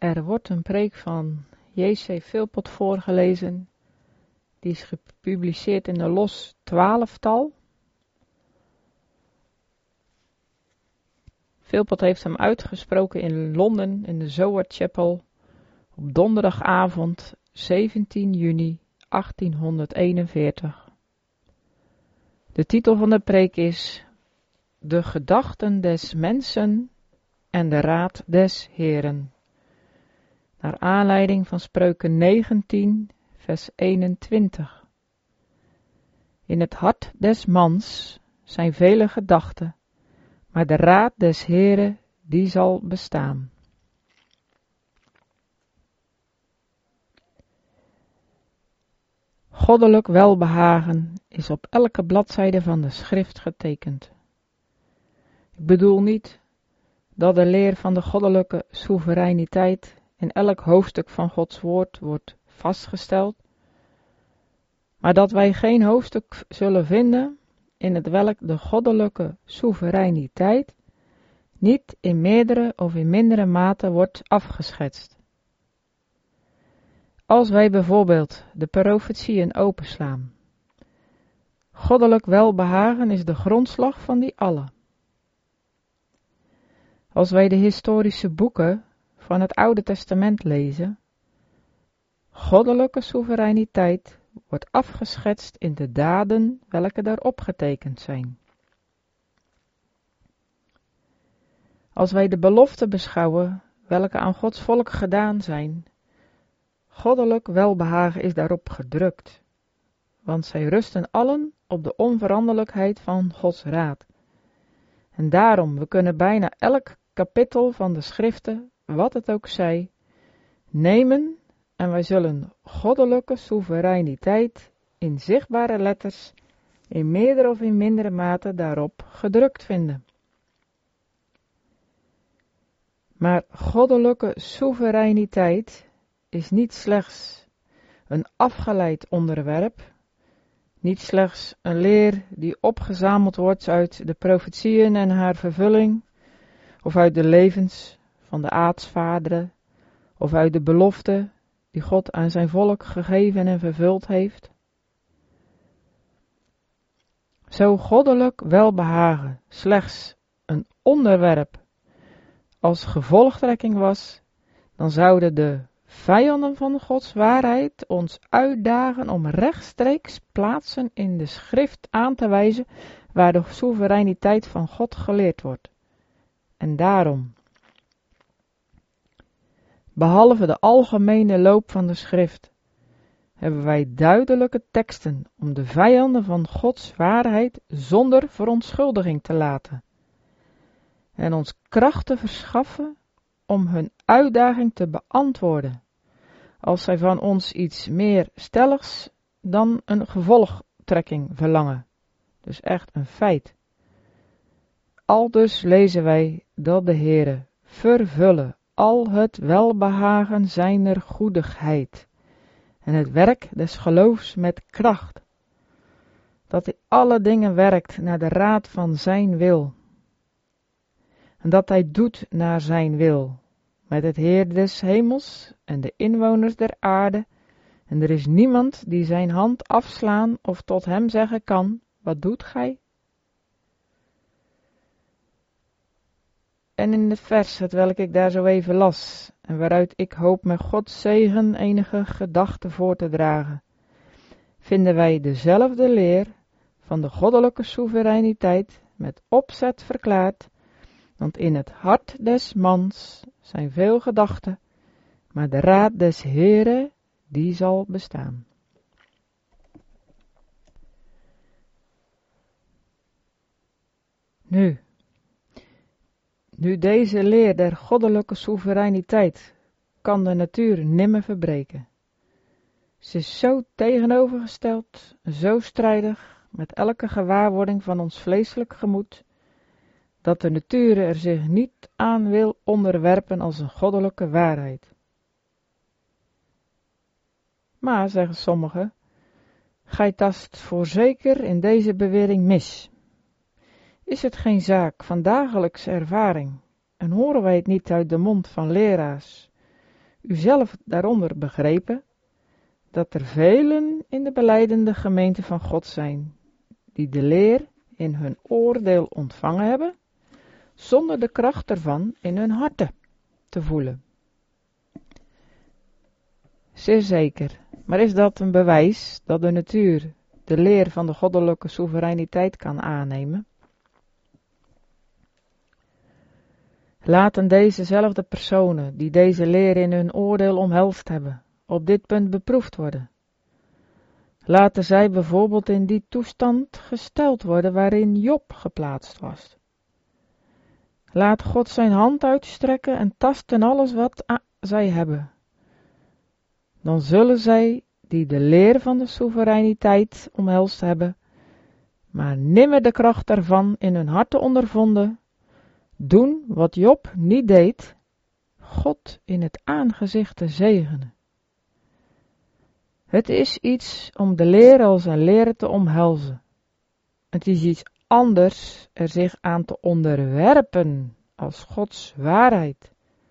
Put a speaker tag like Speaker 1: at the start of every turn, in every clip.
Speaker 1: Er wordt een preek van J.C. Philpott voorgelezen. Die is gepubliceerd in de Los 12-tal. Philpott heeft hem uitgesproken in Londen in de Zoar Chapel op donderdagavond 17 juni 1841. De titel van de preek is De gedachten des mensen en de raad des Heeren. Naar aanleiding van Spreuken 19, vers 21. In het hart des mans zijn vele gedachten, maar de raad des Heeren die zal bestaan. Goddelijk welbehagen is op elke bladzijde van de schrift getekend. Ik bedoel niet dat de leer van de goddelijke soevereiniteit in elk hoofdstuk van Gods woord wordt vastgesteld, maar dat wij geen hoofdstuk zullen vinden in het welk de goddelijke soevereiniteit niet in meerdere of in mindere mate wordt afgeschetst. Als wij bijvoorbeeld de profetieën openslaan, goddelijk welbehagen is de grondslag van die alle. Als wij de historische boeken van het Oude Testament lezen, goddelijke soevereiniteit wordt afgeschetst in de daden welke daarop getekend zijn. Als wij de beloften beschouwen welke aan Gods volk gedaan zijn, goddelijk welbehagen is daarop gedrukt, want zij rusten allen op de onveranderlijkheid van Gods raad. En daarom, we kunnen bijna elk kapitel van de schriften, wat het ook zij, nemen en wij zullen goddelijke soevereiniteit in zichtbare letters in meerdere of in mindere mate daarop gedrukt vinden. Maar goddelijke soevereiniteit is niet slechts een afgeleid onderwerp, niet slechts een leer die opgezameld wordt uit de profetieën en haar vervulling, of uit de levens van de aartsvaderen, of uit de beloften die God aan zijn volk gegeven en vervuld heeft. Zo goddelijk welbehagen slechts een onderwerp als gevolgtrekking was, dan zouden de vijanden van Gods waarheid ons uitdagen om rechtstreeks plaatsen in de schrift aan te wijzen waar de soevereiniteit van God geleerd wordt. En daarom, behalve de algemene loop van de schrift, hebben wij duidelijke teksten om de vijanden van Gods waarheid zonder verontschuldiging te laten en ons kracht te verschaffen om hun uitdaging te beantwoorden, als zij van ons iets meer stelligs dan een gevolgtrekking verlangen. Dus echt een feit. Aldus lezen wij dat de Heere vervullen al het welbehagen zijner goedigheid en het werk des geloofs met kracht, dat hij alle dingen werkt naar de raad van zijn wil, en dat hij doet naar zijn wil, met het Heer des hemels en de inwoners der aarde, en er is niemand die zijn hand afslaan of tot hem zeggen kan, wat doet gij? En in het vers, hetwelk ik daar zo even las, en waaruit ik hoop met Gods zegen enige gedachten voor te dragen, vinden wij dezelfde leer van de goddelijke soevereiniteit met opzet verklaard, want in het hart des mans zijn veel gedachten, maar de raad des Heere, die zal bestaan. Nu deze leer der goddelijke soevereiniteit kan de natuur nimmer verbreken. Ze is zo tegenovergesteld, zo strijdig met elke gewaarwording van ons vleeselijk gemoed, dat de natuur er zich niet aan wil onderwerpen als een goddelijke waarheid. Maar, zeggen sommigen, gij tast voorzeker in deze bewering mis. Is het geen zaak van dagelijkse ervaring, en horen wij het niet uit de mond van leraars, u zelf daaronder begrepen dat er velen in de belijdende gemeente van God zijn, die de leer in hun oordeel ontvangen hebben, zonder de kracht ervan in hun harten te voelen. Zeer zeker, maar is dat een bewijs dat de natuur de leer van de goddelijke soevereiniteit kan aannemen? Laten dezezelfde personen die deze leer in hun oordeel omhelst hebben, op dit punt beproefd worden. Laten zij bijvoorbeeld in die toestand gesteld worden waarin Job geplaatst was. Laat God zijn hand uitstrekken en tasten alles wat zij hebben. Dan zullen zij, die de leer van de soevereiniteit omhelst hebben, maar nimmer de kracht ervan in hun harten ondervonden, doen wat Job niet deed, God in het aangezicht te zegenen. Het is iets om de leer als een leer te omhelzen. Het is iets anders er zich aan te onderwerpen als Gods waarheid.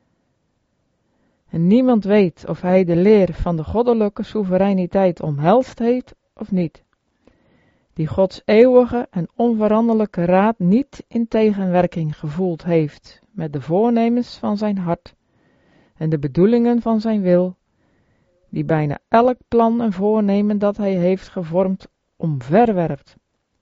Speaker 1: En niemand weet of hij de leer van de goddelijke soevereiniteit omhelst heeft of niet, die Gods eeuwige en onveranderlijke raad niet in tegenwerking gevoeld heeft met de voornemens van zijn hart en de bedoelingen van zijn wil, die bijna elk plan en voornemen dat hij heeft gevormd omverwerpt.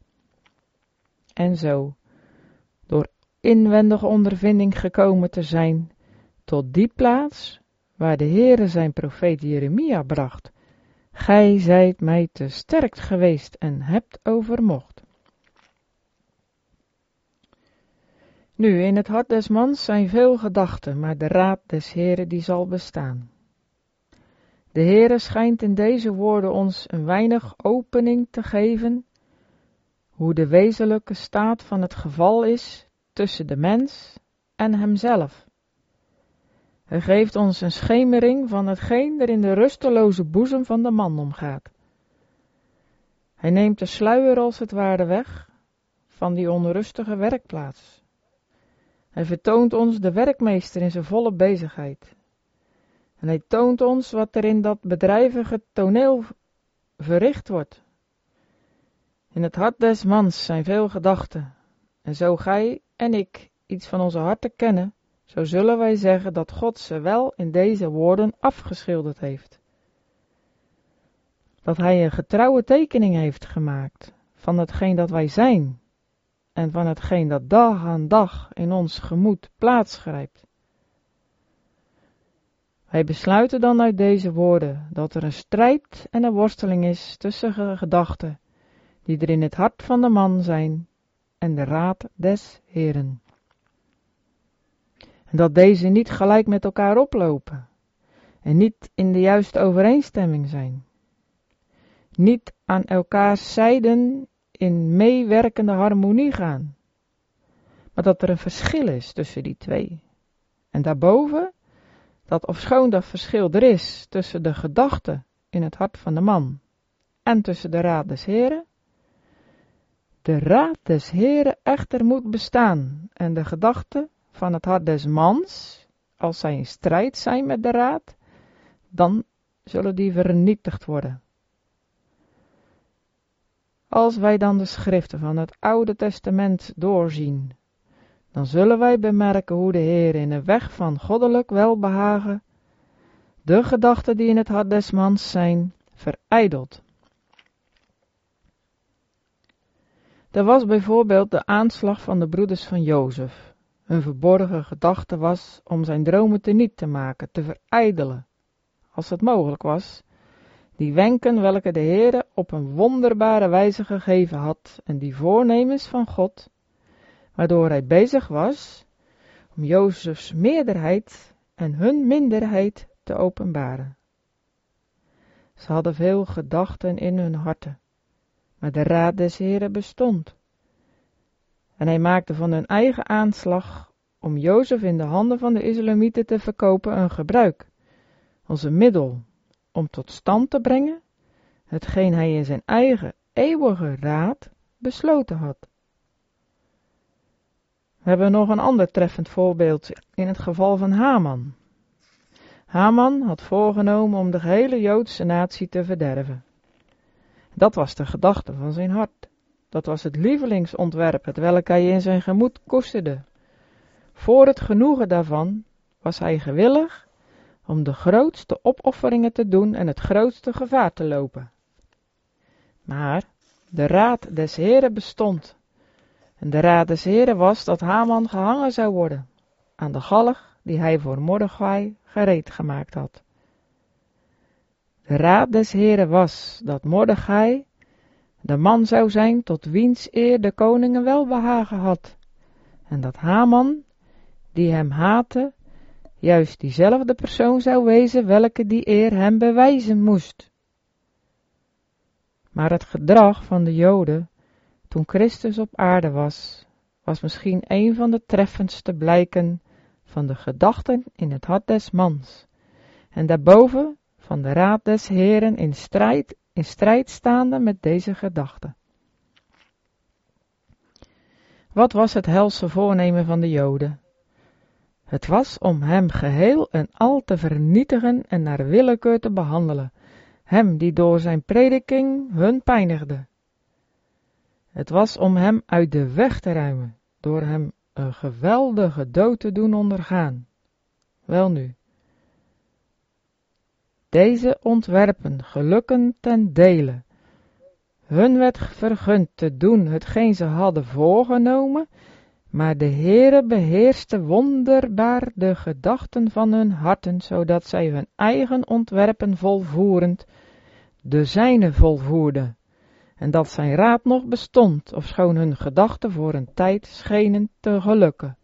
Speaker 1: En zo, door inwendige ondervinding gekomen te zijn tot die plaats waar de Heere zijn profeet Jeremia bracht, gij zijt mij te sterk geweest en hebt overmocht. Nu, in het hart des mans zijn veel gedachten, maar de raad des Heere die zal bestaan. De Heere schijnt in deze woorden ons een weinig opening te geven, hoe de wezenlijke staat van het geval is tussen de mens en hemzelf. Hij geeft ons een schemering van hetgeen er in de rusteloze boezem van de man omgaat. Hij neemt de sluier als het ware weg van die onrustige werkplaats. Hij vertoont ons de werkmeester in zijn volle bezigheid. En hij toont ons wat er in dat bedrijvige toneel verricht wordt. In het hart des mans zijn veel gedachten. En zo gij en ik iets van onze harten kennen, zo zullen wij zeggen dat God ze wel in deze woorden afgeschilderd heeft. Dat hij een getrouwe tekening heeft gemaakt van hetgeen dat wij zijn en van hetgeen dat dag aan dag in ons gemoed plaatsgrijpt. Wij besluiten dan uit deze woorden dat er een strijd en een worsteling is tussen gedachten die er in het hart van de man zijn en de raad des Heeren. En dat deze niet gelijk met elkaar oplopen en niet in de juiste overeenstemming zijn. Niet aan elkaars zijden in meewerkende harmonie gaan, maar dat er een verschil is tussen die twee. En daarboven, dat ofschoon dat verschil er is tussen de gedachten in het hart van de man en tussen de raad des Heeren, de raad des Heeren echter moet bestaan en de gedachten van het hart des mans, als zij in strijd zijn met de raad, dan zullen die vernietigd worden. Als wij dan de schriften van het Oude Testament doorzien, dan zullen wij bemerken hoe de Heer in een weg van goddelijk welbehagen de gedachten die in het hart des mans zijn, verijdelt. Er was bijvoorbeeld de aanslag van de broeders van Jozef. Hun verborgen gedachte was om zijn dromen teniet te maken, te verijdelen, als het mogelijk was, die wenken welke de Heere op een wonderbare wijze gegeven had en die voornemens van God, waardoor hij bezig was om Jozefs meerderheid en hun minderheid te openbaren. Ze hadden veel gedachten in hun harten, maar de raad des Heeren bestond. En hij maakte van hun eigen aanslag om Jozef in de handen van de Islamieten te verkopen een gebruik, als een middel om tot stand te brengen hetgeen hij in zijn eigen eeuwige raad besloten had. We hebben nog een ander treffend voorbeeld in het geval van Haman. Haman had voorgenomen om de gehele Joodse natie te verderven. Dat was de gedachte van zijn hart. Dat was het lievelingsontwerp, hetwelk hij in zijn gemoed koesterde. Voor het genoegen daarvan was hij gewillig om de grootste opofferingen te doen en het grootste gevaar te lopen. Maar de raad des Heren bestond. En de raad des Heren was dat Haman gehangen zou worden aan de galg die hij voor Mordechai gereed gemaakt had. De raad des Heren was dat Mordechai de man zou zijn tot wiens eer de koning een welbehagen had. En dat Haman, die hem haatte, juist diezelfde persoon zou wezen welke die eer hem bewijzen moest. Maar het gedrag van de Joden, toen Christus op aarde was misschien een van de treffendste blijken van de gedachten in het hart des mans. En daarboven van de raad des Heren in strijd staande met deze gedachten. Wat was het helse voornemen van de Joden? Het was om hem geheel en al te vernietigen en naar willekeur te behandelen, hem die door zijn prediking hun pijnigde. Het was om hem uit de weg te ruimen, door hem een geweldige dood te doen ondergaan. Welnu, deze ontwerpen gelukken ten dele. Hun werd vergund te doen hetgeen ze hadden voorgenomen, maar de Heere beheerste wonderbaar de gedachten van hun harten, zodat zij hun eigen ontwerpen volvoerend de zijne volvoerden, en dat zijn raad nog bestond, ofschoon hun gedachten voor een tijd schenen te gelukken.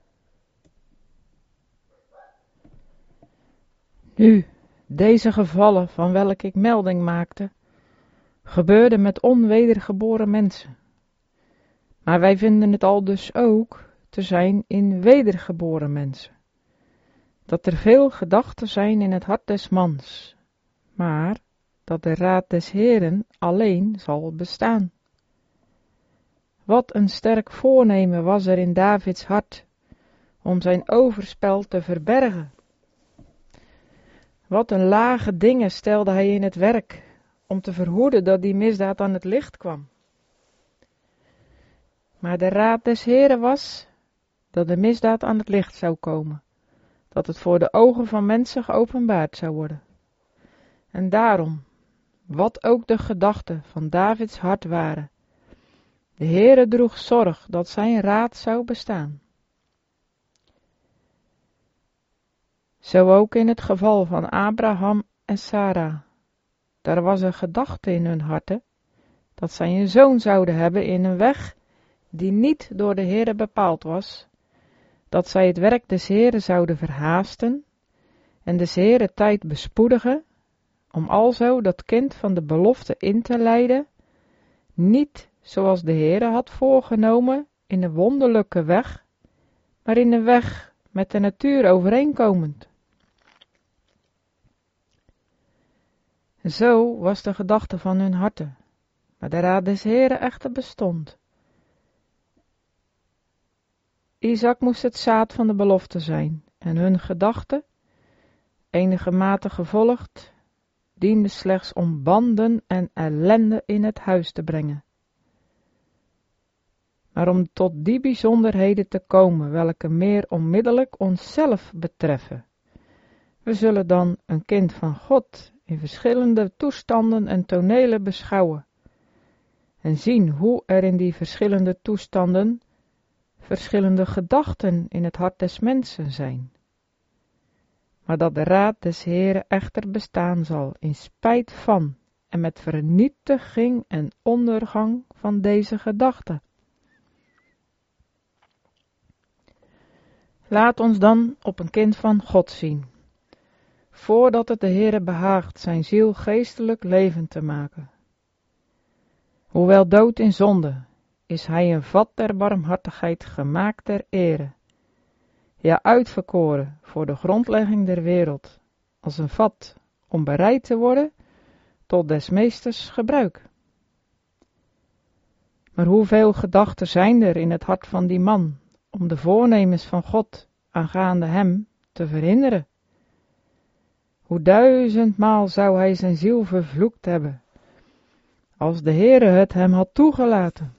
Speaker 1: Nu, deze gevallen van welke ik melding maakte, gebeurden met onwedergeboren mensen. Maar wij vinden het al dus ook te zijn in wedergeboren mensen. Dat er veel gedachten zijn in het hart des mans, maar dat de raad des Heren alleen zal bestaan. Wat een sterk voornemen was er in Davids hart om zijn overspel te verbergen. Wat een lage dingen stelde hij in het werk om te verhoeden dat die misdaad aan het licht kwam. Maar de raad des Heren was dat de misdaad aan het licht zou komen, dat het voor de ogen van mensen geopenbaard zou worden. En daarom, wat ook de gedachten van Davids hart waren, de Heere droeg zorg dat zijn raad zou bestaan. Zo ook in het geval van Abraham en Sarah. Daar was een gedachte in hun harten, dat zij een zoon zouden hebben in een weg die niet door de Heere bepaald was, dat zij het werk des Heere zouden verhaasten en des Heere tijd bespoedigen, om alzo dat kind van de belofte in te leiden, niet zoals de Heere had voorgenomen in een wonderlijke weg, maar in een weg met de natuur overeenkomend. Zo was de gedachte van hun harten, maar de raad des Heere echter bestond. Isaac moest het zaad van de belofte zijn, en hun gedachte, enige mate gevolgd, diende slechts om banden en ellende in het huis te brengen. Maar om tot die bijzonderheden te komen, welke meer onmiddellijk onszelf betreffen, we zullen dan een kind van God in verschillende toestanden en tonelen beschouwen, en zien hoe er in die verschillende toestanden verschillende gedachten in het hart des mensen zijn. Maar dat de raad des Heere echter bestaan zal in spijt van en met vernietiging en ondergang van deze gedachten. Laat ons dan op een kind van God zien, voordat het de Heere behaagt zijn ziel geestelijk levend te maken. Hoewel dood in zonde, is hij een vat der barmhartigheid gemaakt ter ere, ja uitverkoren voor de grondlegging der wereld, als een vat om bereid te worden tot des meesters gebruik. Maar hoeveel gedachten zijn er in het hart van die man, om de voornemens van God aangaande hem te verhinderen? hoe 1000-maal zou hij zijn ziel vervloekt hebben, als de Heere het hem had toegelaten.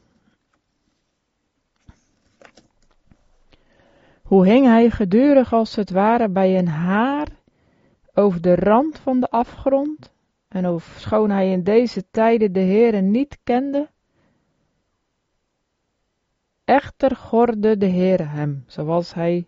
Speaker 1: Hoe hing hij gedurig als het ware bij een haar over de rand van de afgrond, en ofschoon hij in deze tijden de Heere niet kende, echter gordde de Heere hem, zoals hij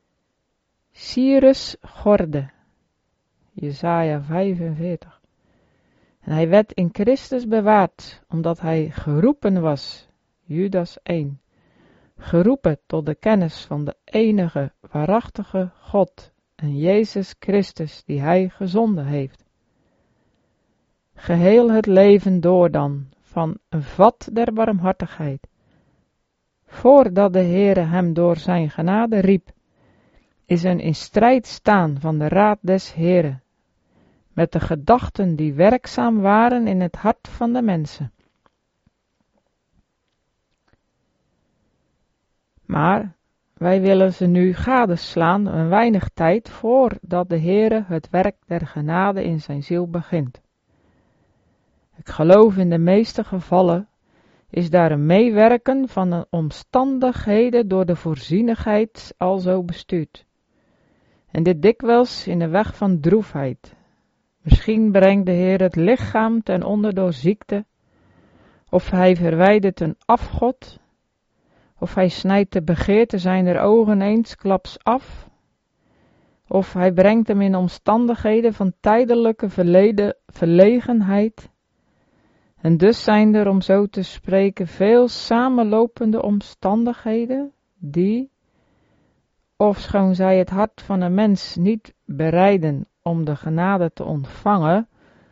Speaker 1: Cyrus gordde. Jesaja 45. En hij werd in Christus bewaard, omdat hij geroepen was. Judas 1. Geroepen tot de kennis van de enige, waarachtige God en Jezus Christus, die hij gezonden heeft. Geheel het leven door dan, van een vat der barmhartigheid, voordat de Heere hem door zijn genade riep, is een in strijd staan van de raad des Heere, met de gedachten die werkzaam waren in het hart van de mensen. Maar wij willen ze nu gadeslaan een weinig tijd voordat de Heere het werk der genade in zijn ziel begint. Ik geloof in de meeste gevallen is daar een meewerken van de omstandigheden door de voorzienigheid alzo bestuurd. En dit dikwijls in de weg van droefheid. Misschien brengt de Heer het lichaam ten onder door ziekte, of hij verwijdert een afgod, of hij snijdt de begeerte zijner ogen eensklaps af, of hij brengt hem in omstandigheden van tijdelijke verlegenheid. En dus zijn er, om zo te spreken, veel samenlopende omstandigheden die, ofschoon zij het hart van een mens niet bereiden om de genade te ontvangen,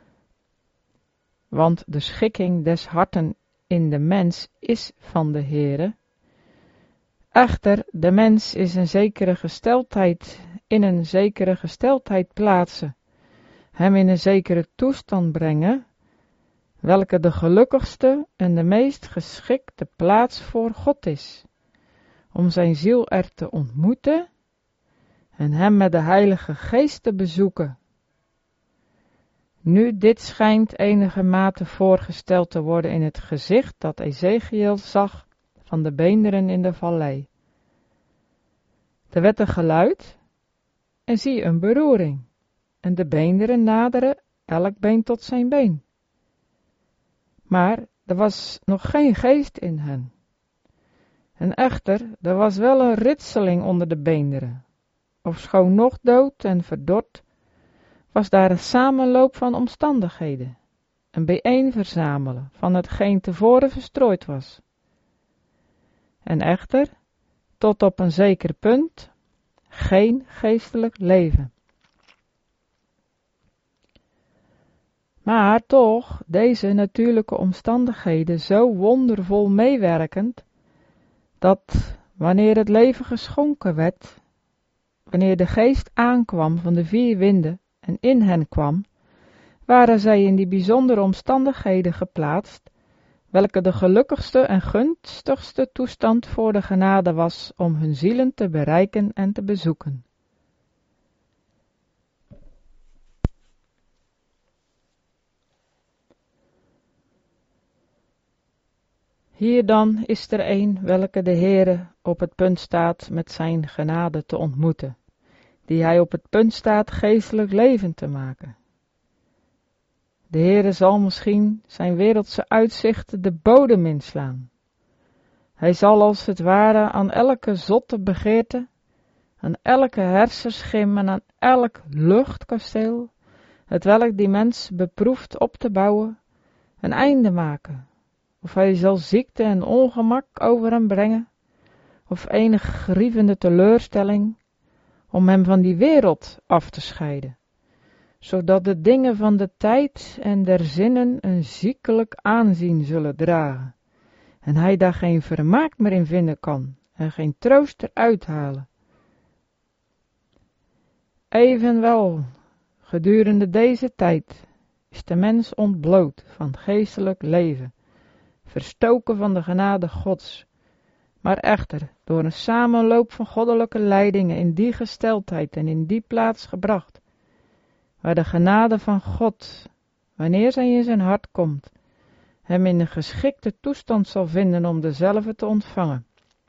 Speaker 1: want de schikking des harten in de mens is van de Heere. Echter, de mens is in een zekere gesteldheid plaatsen, hem in een zekere toestand brengen, welke de gelukkigste en de meest geschikte plaats voor God is, om zijn ziel er te ontmoeten en hem met de Heilige Geest te bezoeken. Nu dit schijnt enige mate voorgesteld te worden in het gezicht dat Ezechiel zag van de beenderen in de vallei. Er werd een geluid en zie een beroering, en de beenderen naderen elk been tot zijn been. Maar er was nog geen geest in hen. En echter, er was wel een ritseling onder de beenderen. Ofschoon nog dood en verdord, was daar een samenloop van omstandigheden, een bijeenverzamelen van hetgeen tevoren verstrooid was. En echter, tot op een zeker punt, geen geestelijk leven. Maar toch, deze natuurlijke omstandigheden zo wondervol meewerkend, dat wanneer het leven geschonken werd, wanneer de geest aankwam van de 4 winden en in hen kwam, waren zij in die bijzondere omstandigheden geplaatst, welke de gelukkigste en gunstigste toestand voor de genade was om hun zielen te bereiken en te bezoeken. Hier dan is er een welke de Heere op het punt staat met zijn genade te ontmoeten, die hij op het punt staat geestelijk leven te maken. De Heere zal misschien zijn wereldse uitzichten de bodem inslaan. Hij zal als het ware aan elke zotte begeerte, aan elke hersenschim en aan elk luchtkasteel, hetwelk die mens beproeft op te bouwen, een einde maken. Of hij zal ziekte en ongemak over hem brengen, of enige grievende teleurstelling, om hem van die wereld af te scheiden, zodat de dingen van de tijd en der zinnen een ziekelijk aanzien zullen dragen, en hij daar geen vermaak meer in vinden kan, en geen troost eruit halen. Evenwel, gedurende deze tijd is de mens ontbloot van geestelijk leven, verstoken van de genade Gods, maar echter door een samenloop van goddelijke leidingen in die gesteldheid en in die plaats gebracht, waar de genade van God, wanneer zij in zijn hart komt, hem in een geschikte toestand zal vinden om dezelfde te ontvangen.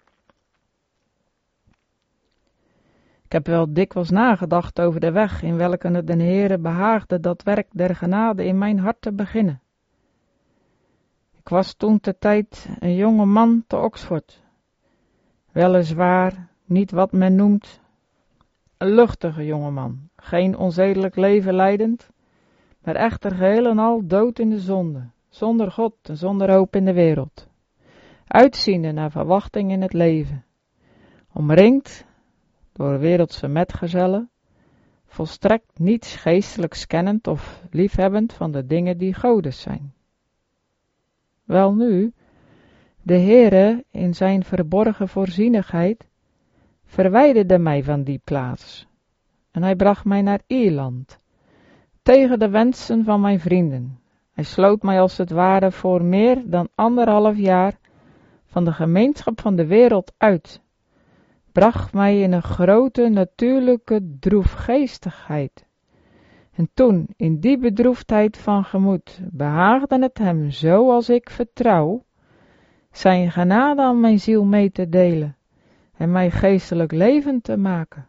Speaker 1: Ik heb wel dikwijls nagedacht over de weg in welke het den Heere behaagde dat werk der genade in mijn hart te beginnen. Ik was toen ter tijd een jonge man te Oxford, weliswaar niet wat men noemt een luchtige jongeman, geen onzedelijk leven leidend, maar echter geheel en al dood in de zonde, zonder God en zonder hoop in de wereld, uitziende naar verwachting in het leven, omringd door wereldse metgezellen, volstrekt niets geestelijks kennend of liefhebbend van de dingen die godes zijn. Welnu, de Heere in zijn verborgen voorzienigheid verwijderde mij van die plaats en hij bracht mij naar Ierland, tegen de wensen van mijn vrienden. Hij sloot mij als het ware voor meer dan 1,5 jaar van de gemeenschap van de wereld uit, bracht mij in een grote natuurlijke droefgeestigheid. En toen, in die bedroefdheid van gemoed, behaagde het hem, zoals ik vertrouw, zijn genade aan mijn ziel mee te delen en mij geestelijk levend te maken.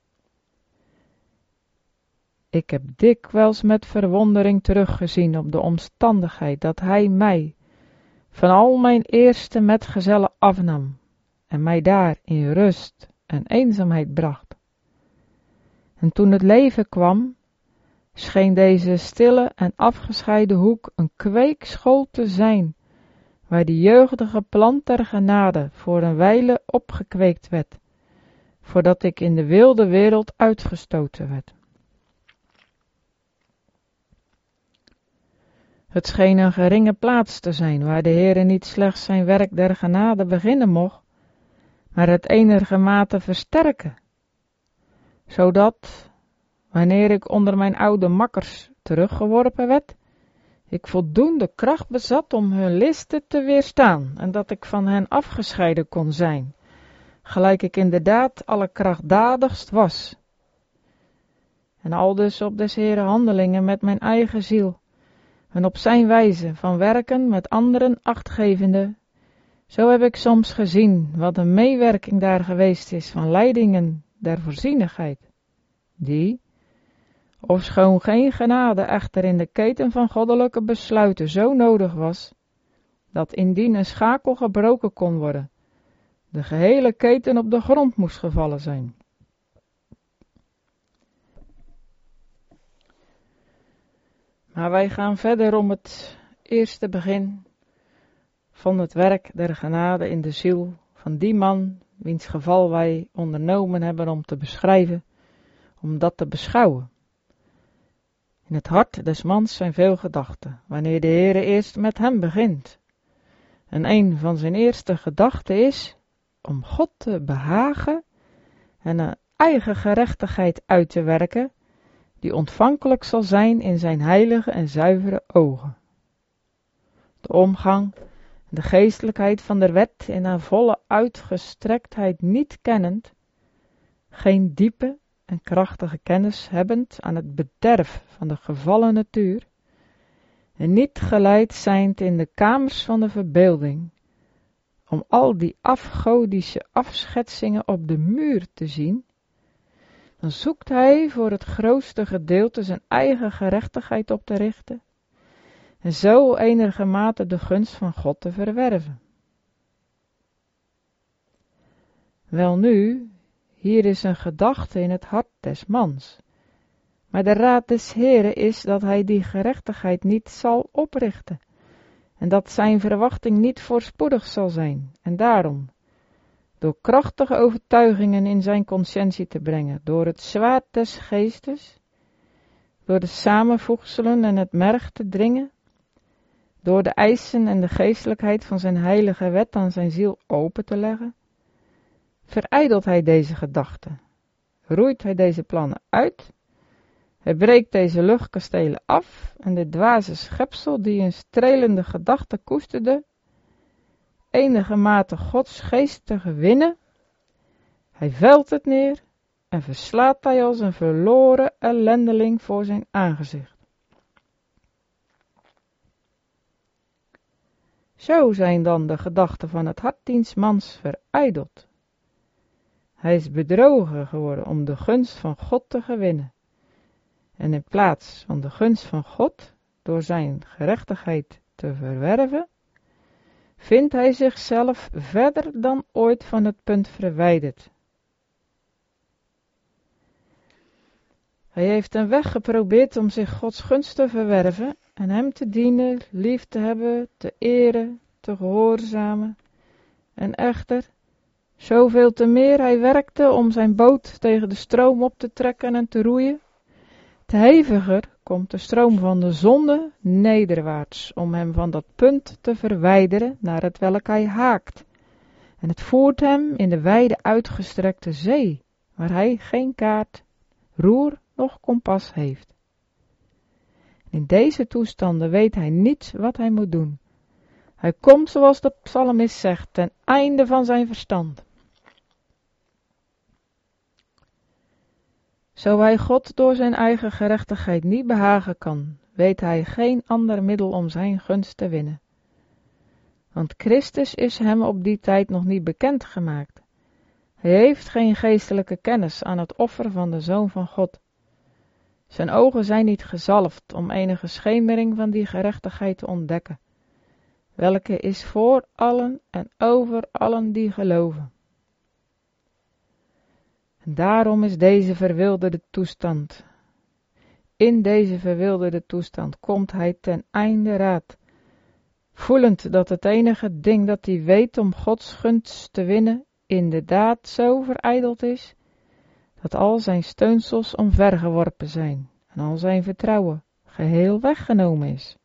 Speaker 1: Ik heb dikwijls met verwondering teruggezien op de omstandigheid dat hij mij van al mijn eerste metgezellen afnam en mij daar in rust en eenzaamheid bracht. En toen het leven kwam, scheen deze stille en afgescheiden hoek een kweekschool te zijn, waar de jeugdige plant der genade voor een wijle opgekweekt werd, voordat ik in de wilde wereld uitgestoten werd. Het scheen een geringe plaats te zijn, waar de Heere niet slechts zijn werk der genade beginnen mocht, maar het enigermate versterken, zodat, wanneer ik onder mijn oude makkers teruggeworpen werd, ik voldoende kracht bezat om hun listen te weerstaan en dat ik van hen afgescheiden kon zijn, gelijk ik inderdaad allerkrachtdadigst was. En aldus op des Heere handelingen met mijn eigen ziel, en op zijn wijze van werken met anderen achtgevende, zo heb ik soms gezien wat een meewerking daar geweest is van leidingen der voorzienigheid, die, ofschoon geen genade echter in de keten van goddelijke besluiten zo nodig was, dat indien een schakel gebroken kon worden, de gehele keten op de grond moest gevallen zijn. Maar wij gaan verder om het eerste begin van het werk der genade in de ziel van die man, wiens geval wij ondernomen hebben om te beschrijven, om dat te beschouwen. In het hart des mans zijn veel gedachten, wanneer de Heere eerst met hem begint. En een van zijn eerste gedachten is om God te behagen en een eigen gerechtigheid uit te werken, die ontvankelijk zal zijn in zijn heilige en zuivere ogen. De omgang en de geestelijkheid van de wet in haar volle uitgestrektheid niet kennend, geen diepe en krachtige kennis hebbend aan het bederf van de gevallen natuur, en niet geleid zijnd in de kamers van de verbeelding, om al die afgodische afschetsingen op de muur te zien, dan zoekt hij voor het grootste gedeelte zijn eigen gerechtigheid op te richten, en zo enigermate de gunst van God te verwerven. Welnu, hier is een gedachte in het hart des mans, maar de raad des Heere is dat hij die gerechtigheid niet zal oprichten, en dat zijn verwachting niet voorspoedig zal zijn, en daarom, door krachtige overtuigingen in zijn conscientie te brengen, door het zwaard des geestes, door de samenvoegselen en het merg te dringen, door de eisen en de geestelijkheid van zijn heilige wet aan zijn ziel open te leggen, verijdelt hij deze gedachten, roeit hij deze plannen uit, hij breekt deze luchtkastelen af en de dwaze schepsel die een strelende gedachte koesterde, enigermate Gods geest te gewinnen, hij velt het neer en verslaat hij als een verloren ellendeling voor zijn aangezicht. Zo zijn dan de gedachten van het hart diens mans verijdeld. Hij is bedrogen geworden om de gunst van God te gewinnen. En in plaats van de gunst van God door zijn gerechtigheid te verwerven, vindt hij zichzelf verder dan ooit van het punt verwijderd. Hij heeft een weg geprobeerd om zich Gods gunst te verwerven en hem te dienen, lief te hebben, te eren, te gehoorzamen. En echter, zoveel te meer hij werkte om zijn boot tegen de stroom op te trekken en te roeien, te heviger komt de stroom van de zonde nederwaarts om hem van dat punt te verwijderen naar het welk hij haakt. En het voert hem in de wijde uitgestrekte zee, waar hij geen kaart, roer noch kompas heeft. In deze toestanden weet hij niet wat hij moet doen. Hij komt, zoals de psalmist zegt, ten einde van zijn verstand. Zo hij God door zijn eigen gerechtigheid niet behagen kan, weet hij geen ander middel om zijn gunst te winnen. Want Christus is hem op die tijd nog niet bekend gemaakt. Hij heeft geen geestelijke kennis aan het offer van de Zoon van God. Zijn ogen zijn niet gezalfd om enige schemering van die gerechtigheid te ontdekken, welke is voor allen en over allen die geloven. En daarom is deze verwilderde toestand. In deze verwilderde toestand komt hij ten einde raad, voelend dat het enige ding dat hij weet om Gods gunst te winnen inderdaad zo verijdeld is, dat al zijn steunsels omvergeworpen zijn en al zijn vertrouwen geheel weggenomen is.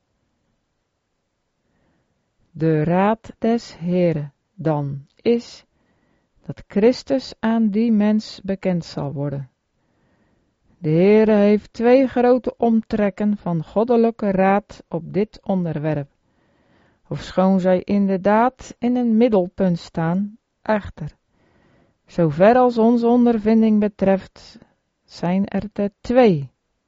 Speaker 1: De raad des Heeren dan is dat Christus aan die mens bekend zal worden. De Heere heeft 2 grote omtrekken van goddelijke raad op dit onderwerp, ofschoon zij inderdaad in een middelpunt staan, echter. Zover als onze ondervinding betreft, zijn er 2.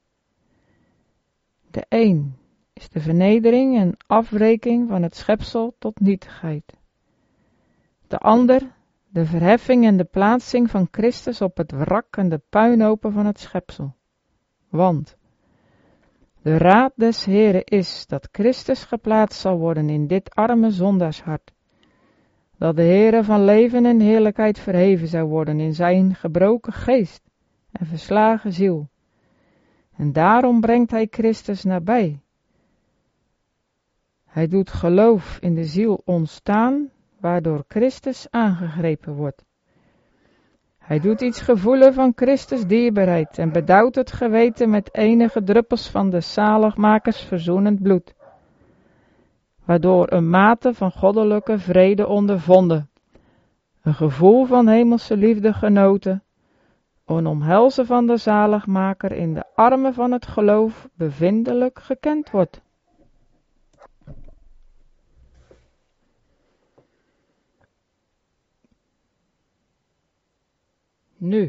Speaker 1: De een is de vernedering en afrekening van het schepsel tot nietigheid. De ander, de verheffing en de plaatsing van Christus op het wrak en de puinhopen van het schepsel. Want de raad des Heeren is dat Christus geplaatst zal worden in dit arme zondaarshart, dat de Heere van leven en heerlijkheid verheven zou worden in zijn gebroken geest en verslagen ziel. En daarom brengt hij Christus nabij. Hij doet geloof in de ziel ontstaan, waardoor Christus aangegrepen wordt. Hij doet iets gevoelen van Christus dierbaarheid en bedouwt het geweten met enige druppels van de zaligmakers verzoenend bloed, waardoor een mate van goddelijke vrede ondervonden, een gevoel van hemelse liefde genoten, een omhelzen van de zaligmaker in de armen van het geloof bevindelijk gekend wordt. Nu,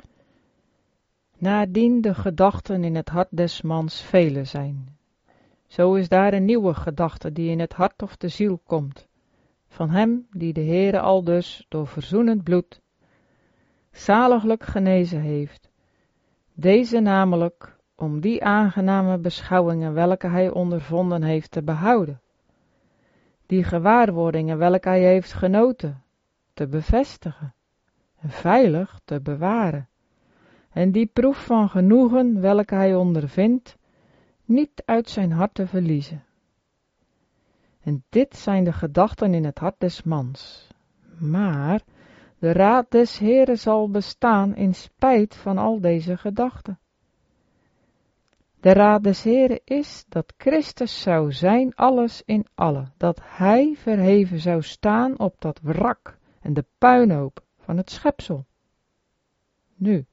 Speaker 1: nadien de gedachten in het hart des mans vele zijn, zo is daar een nieuwe gedachte die in het hart of de ziel komt, van hem die de Heere aldus door verzoenend bloed zaliglijk genezen heeft, deze namelijk om die aangename beschouwingen welke hij ondervonden heeft te behouden, die gewaarwordingen welke hij heeft genoten te bevestigen en veilig te bewaren, en die proef van genoegen welke hij ondervindt niet uit zijn hart te verliezen. En dit zijn de gedachten in het hart des mans. Maar de raad des Heeren zal bestaan in spijt van al deze gedachten. De raad des Heeren is dat Christus zou zijn alles in allen, dat hij verheven zou staan op dat wrak en de puinhoop van het schepsel. Nu,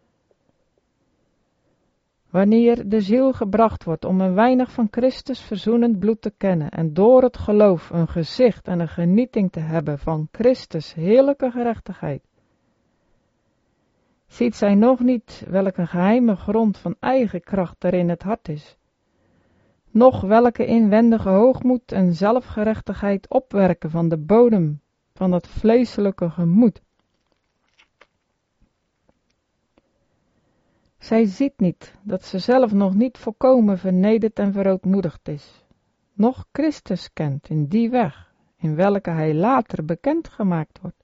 Speaker 1: wanneer de ziel gebracht wordt om een weinig van Christus verzoenend bloed te kennen en door het geloof een gezicht en een genieting te hebben van Christus heerlijke gerechtigheid, Ziet zij nog niet welke geheime grond van eigen kracht er in het hart is? Nog welke inwendige hoogmoed en zelfgerechtigheid opwerken van de bodem van het vleeselijke gemoed? Zij ziet niet dat ze zelf nog niet volkomen vernederd en verootmoedigd is, noch Christus kent in die weg, in welke hij later bekendgemaakt wordt.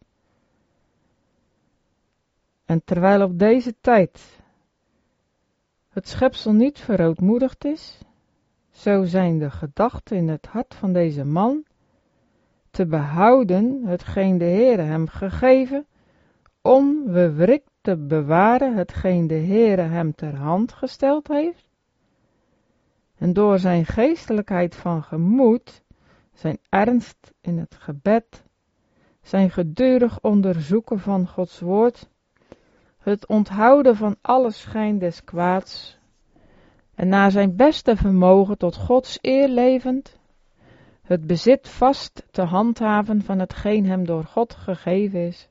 Speaker 1: En terwijl op deze tijd het schepsel niet verootmoedigd is, zo zijn de gedachten in het hart van deze man te behouden hetgeen de Heere hem gegeven, onbewrikt te bewaren hetgeen de Heere hem ter hand gesteld heeft, en door zijn geestelijkheid van gemoed, zijn ernst in het gebed, zijn gedurig onderzoeken van Gods woord, het onthouden van alle schijn des kwaads, en naar zijn beste vermogen tot Gods eer levend, het bezit vast te handhaven van hetgeen hem door God gegeven is.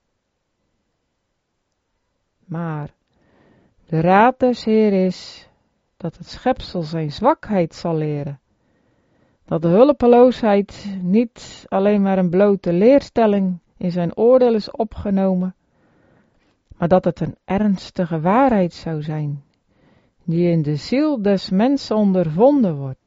Speaker 1: Maar de raad des Heer is dat het schepsel zijn zwakheid zal leren, dat de hulpeloosheid niet alleen maar een blote leerstelling in zijn oordeel is opgenomen, maar dat het een ernstige waarheid zou zijn, die in de ziel des mensen ondervonden wordt.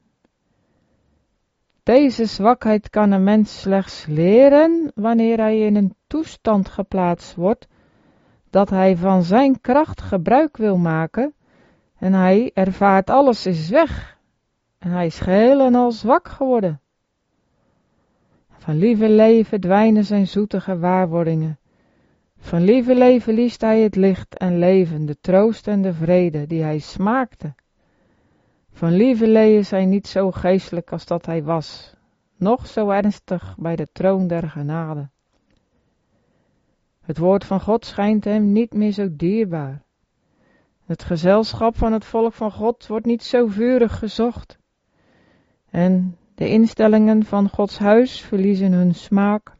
Speaker 1: Deze zwakheid kan een mens slechts leren wanneer hij in een toestand geplaatst wordt, dat hij van zijn kracht gebruik wil maken, en hij ervaart alles is weg, en hij is geheel en al zwak geworden. Van lieverlee verdwijnen zijn zoete gewaarwordingen. Van lieverlee verliest hij het licht en leven, de troost en de vrede die hij smaakte. Van lieverlee is hij niet zo geestelijk als dat hij was, noch zo ernstig bij de troon der genade. Het woord van God schijnt hem niet meer zo dierbaar. Het gezelschap van het volk van God wordt niet zo vurig gezocht. En de instellingen van Gods huis verliezen hun smaak.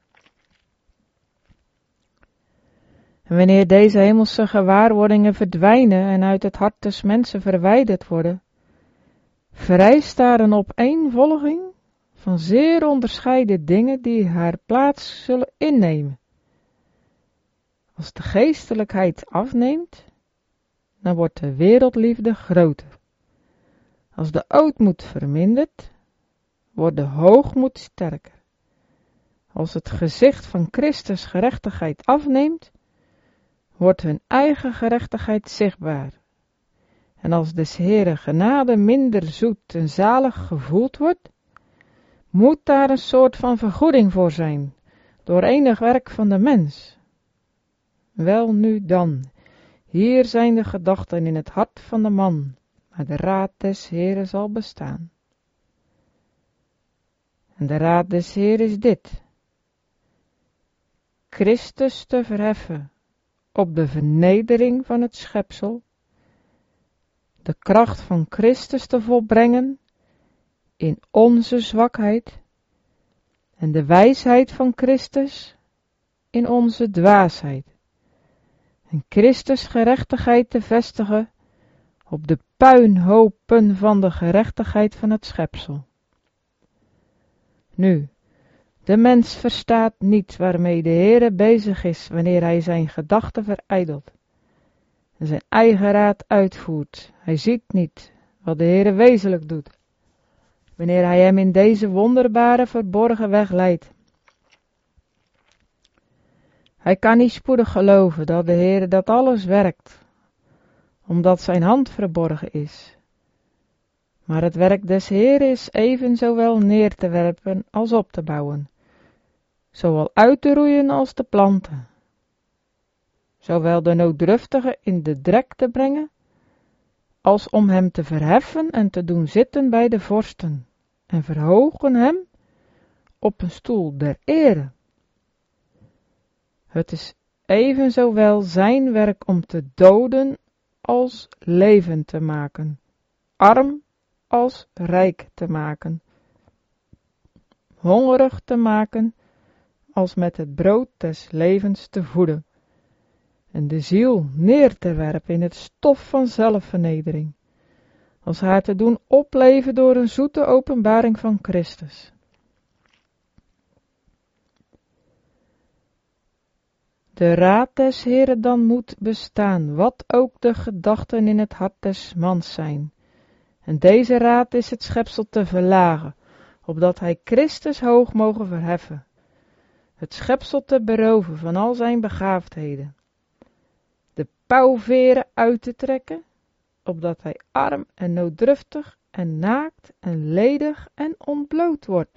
Speaker 1: En wanneer deze hemelse gewaarwordingen verdwijnen en uit het hart des mensen verwijderd worden, vereist daar een opeenvolging van zeer onderscheiden dingen die haar plaats zullen innemen. Als de geestelijkheid afneemt, dan wordt de wereldliefde groter. Als de ootmoed vermindert, wordt de hoogmoed sterker. Als het gezicht van Christus gerechtigheid afneemt, wordt hun eigen gerechtigheid zichtbaar. En als des Heere genade minder zoet en zalig gevoeld wordt, moet daar een soort van vergoeding voor zijn, door enig werk van de mens. Wel nu dan, hier zijn de gedachten in het hart van de man, maar de raad des Heere zal bestaan. En de raad des Heer is dit: Christus te verheffen op de vernedering van het schepsel, de kracht van Christus te volbrengen in onze zwakheid en de wijsheid van Christus in onze dwaasheid, en Christus gerechtigheid te vestigen op de puinhopen van de gerechtigheid van het schepsel. Nu, de mens verstaat niet waarmee de Heere bezig is wanneer hij zijn gedachten verijdelt en zijn eigen raad uitvoert. Hij ziet niet wat de Heere wezenlijk doet, wanneer hij hem in deze wonderbare verborgen weg leidt. Hij kan niet spoedig geloven dat de Heere dat alles werkt, omdat zijn hand verborgen is. Maar het werk des Heeren is even zowel neer te werpen als op te bouwen, zowel uit te roeien als te planten, zowel de nooddruftige in de drek te brengen, als om hem te verheffen en te doen zitten bij de vorsten, en verhogen hem op een stoel der ere. Het is even zowel zijn werk om te doden als levend te maken, arm als rijk te maken, hongerig te maken als met het brood des levens te voeden. en de ziel neer te werpen in het stof van zelfvernedering, als haar te doen opleven door een zoete openbaring van Christus. De raad des Heren dan moet bestaan, wat ook de gedachten in het hart des mans zijn. En deze raad is het schepsel te verlagen, opdat hij Christus hoog mogen verheffen. Het schepsel te beroven van al zijn begaafdheden. De pauwveren uit te trekken, opdat hij arm en nooddruftig en naakt en ledig en ontbloot wordt.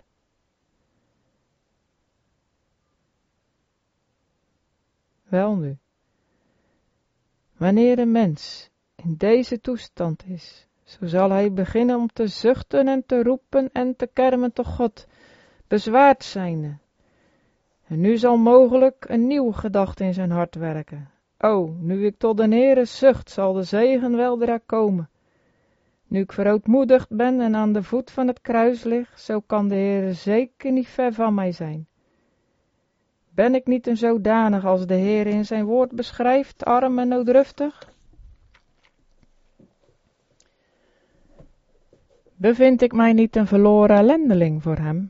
Speaker 1: Welnu, wanneer een mens in deze toestand is, zo zal hij beginnen om te zuchten en te roepen en te kermen tot God, bezwaard zijnde. En nu zal mogelijk een nieuwe gedachte in zijn hart werken. O, nu ik tot de Heere zucht, zal de zegen weldra komen. Nu ik verootmoedigd ben en aan de voet van het kruis lig, zo kan de Heere zeker niet ver van mij zijn. Ben ik niet een zodanig als de Heere in zijn woord beschrijft, arm en nooddruftig? Bevind ik mij niet een verloren ellendeling voor hem?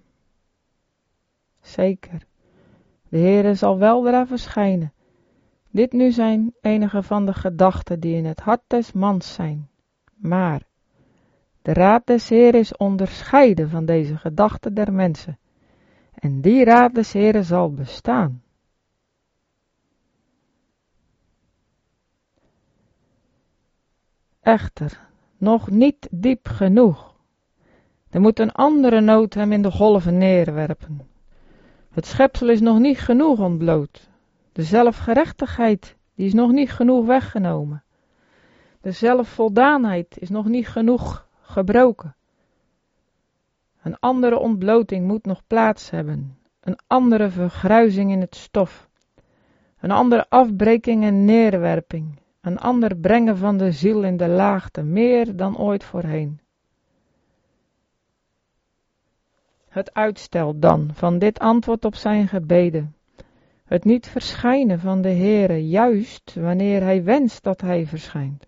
Speaker 1: Zeker, de Heere zal weldra verschijnen. Dit nu zijn enige van de gedachten die in het hart des mans zijn. Maar de raad des Heeren is onderscheiden van deze gedachten der mensen. En die raad des Heeren zal bestaan. Echter, nog niet diep genoeg. Er moet een andere nood hem in de golven neerwerpen. Het schepsel is nog niet genoeg ontbloot. De zelfgerechtigheid, die is nog niet genoeg weggenomen. De zelfvoldaanheid is nog niet genoeg gebroken. Een andere ontbloting moet nog plaats hebben. Een andere vergruizing in het stof. Een andere afbreking en neerwerping. Een ander brengen van de ziel in de laagte, meer dan ooit voorheen. Het uitstel dan van dit antwoord op zijn gebeden. Het niet verschijnen van de Heere, juist wanneer hij wenst dat hij verschijnt.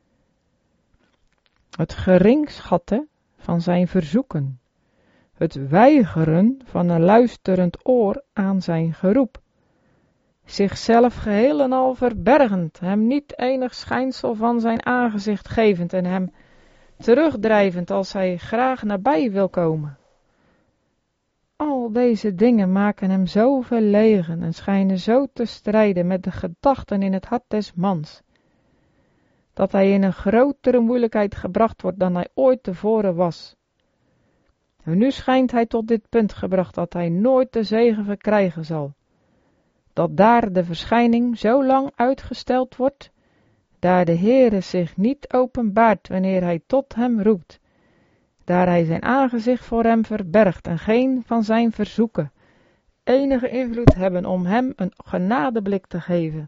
Speaker 1: Het geringschatten van zijn verzoeken. Het weigeren van een luisterend oor aan zijn geroep. Zichzelf geheel en al verbergend, hem niet enig schijnsel van zijn aangezicht gevend en hem terugdrijvend als hij graag nabij wil komen. Al deze dingen maken hem zo verlegen en schijnen zo te strijden met de gedachten in het hart des mans, dat hij in een grotere moeilijkheid gebracht wordt dan hij ooit tevoren was. En nu schijnt hij tot dit punt gebracht dat hij nooit de zegen verkrijgen zal, dat daar de verschijning zo lang uitgesteld wordt, daar de Heere zich niet openbaart wanneer hij tot hem roept, daar hij zijn aangezicht voor hem verbergt en geen van zijn verzoeken enige invloed hebben om hem een genadeblik te geven.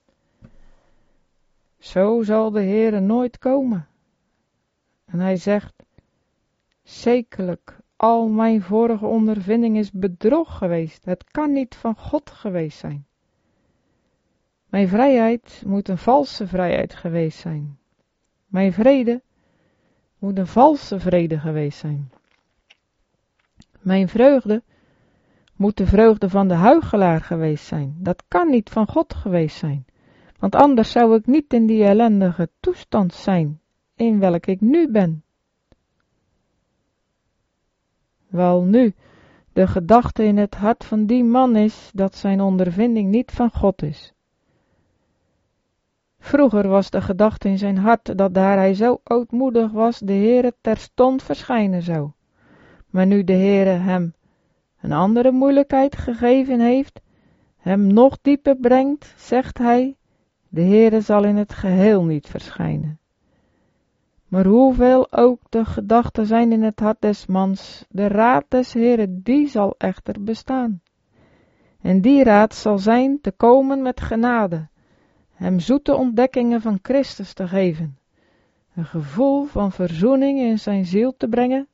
Speaker 1: Zo zal de Heere nooit komen. En hij zegt, zekerlijk, al mijn vorige ondervinding is bedrog geweest, het kan niet van God geweest zijn. Mijn vrijheid moet een valse vrijheid geweest zijn. Mijn vrede moet een valse vrede geweest zijn. Mijn vreugde moet de vreugde van de huichelaar geweest zijn. Dat kan niet van God geweest zijn, want anders zou ik niet in die ellendige toestand zijn, in welk ik nu ben. Welnu, de gedachte in het hart van die man is, dat zijn ondervinding niet van God is. Vroeger was de gedachte in zijn hart, dat daar hij zo ootmoedig was, de Heere terstond verschijnen zou. Maar nu de Heere hem een andere moeilijkheid gegeven heeft, hem nog dieper brengt, zegt hij, de Heere zal in het geheel niet verschijnen. Maar hoeveel ook de gedachten zijn in het hart des mans, de raad des Heere, die zal echter bestaan. En die raad zal zijn te komen met genade, hem zoete ontdekkingen van Christus te geven, een gevoel van verzoening in zijn ziel te brengen,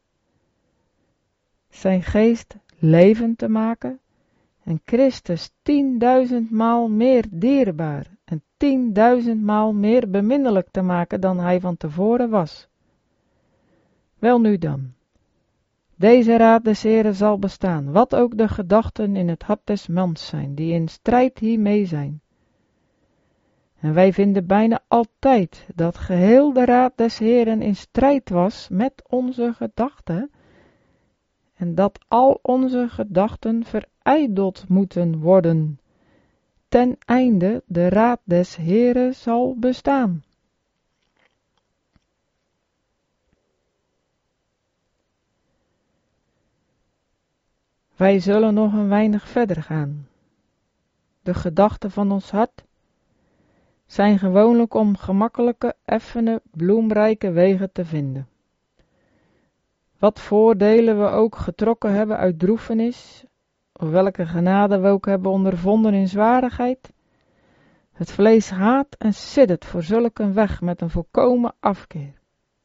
Speaker 1: zijn geest levend te maken en Christus 10.000 maal meer dierbaar en 10.000 maal meer beminnelijk te maken dan hij van tevoren was. Welnu dan, deze raad des Heren zal bestaan, wat ook de gedachten in het hart des mans zijn, die in strijd hiermee zijn. En wij vinden bijna altijd dat geheel de raad des Heren in strijd was met onze gedachten, en dat al onze gedachten verijdeld moeten worden, ten einde de raad des Heren zal bestaan. Wij zullen nog een weinig verder gaan. De gedachten van ons hart zijn gewoonlijk om gemakkelijke, effene, bloemrijke wegen te vinden. Wat voordelen we ook getrokken hebben uit droefenis, of welke genade we ook hebben ondervonden in zwarigheid, het vlees haat en siddert voor zulk een weg met een volkomen afkeer.